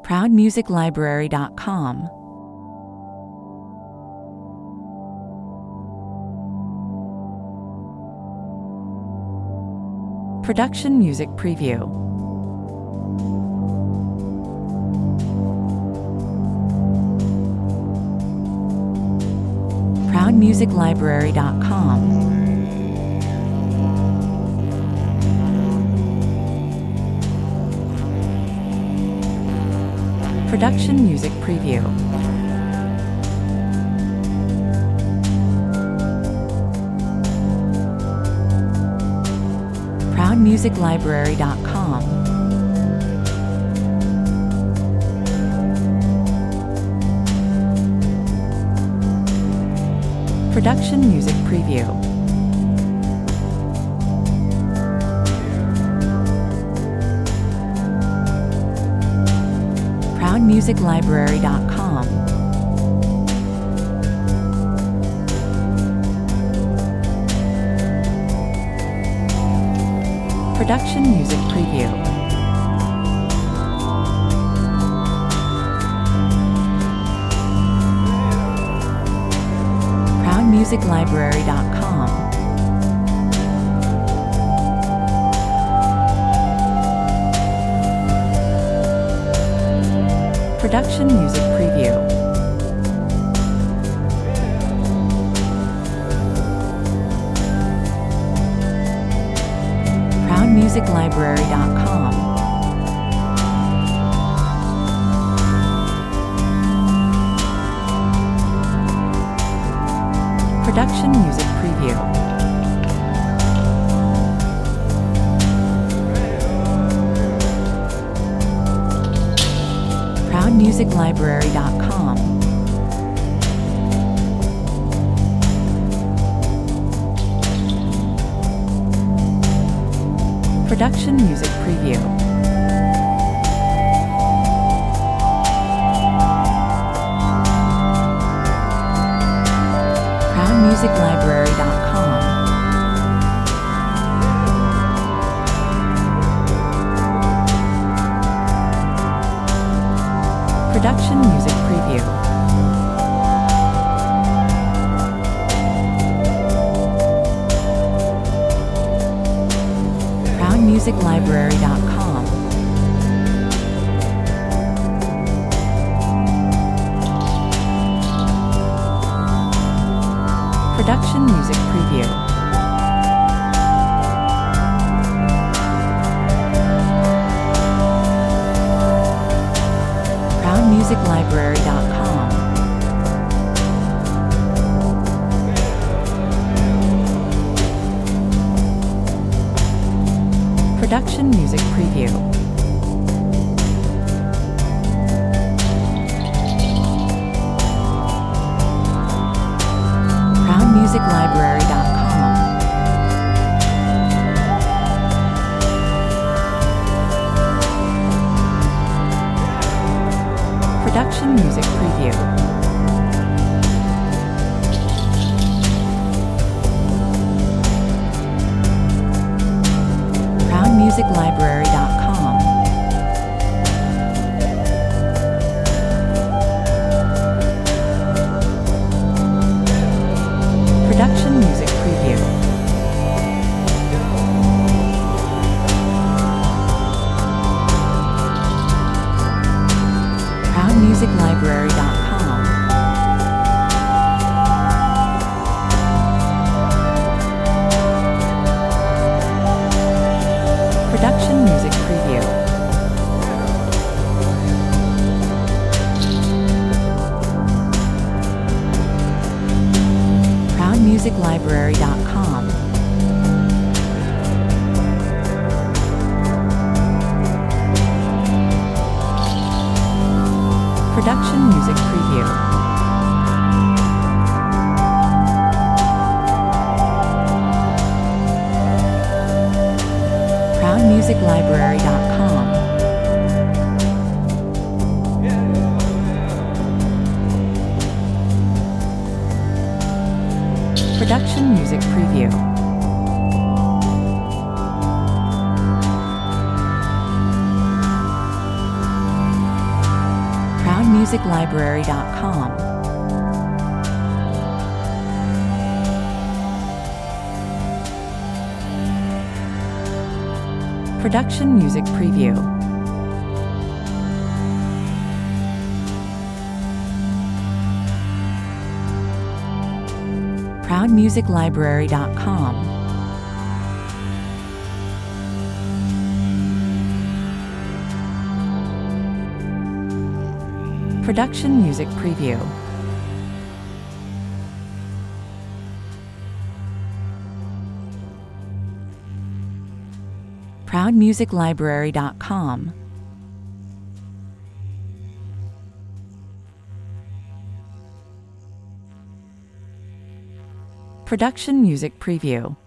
ProudMusicLibrary.com. Production Music Preview. ProudMusicLibrary.com. Production Music Preview. ProudMusicLibrary.com. Production Music Preview. ProudMusicLibrary.com. Production Music Preview. ProudMusicLibrary.com. Production Music Preview. ProudMusicLibrary.com. Production Music Preview. ProudMusicLibrary.com. Production Music Preview. ProudMusicLibrary.com. Production Music Preview. ProudMusicLibrary.com. Production Music Preview. ProudMusicLibrary.com. Production Music Preview. ProudMusicLibrary.com. Production Music Preview. ProudMusicLibrary.com. Production Music Preview. ProudMusicLibrary.com. Production Music Preview. ProudMusicLibrary.com. Production Music Preview. ProudMusicLibrary.com. Production Music Preview. ProudMusicLibrary.com. Production Music Preview. ProudMusicLibrary.com. Production Music Preview. ProudMusicLibrary.com. Production Music Preview.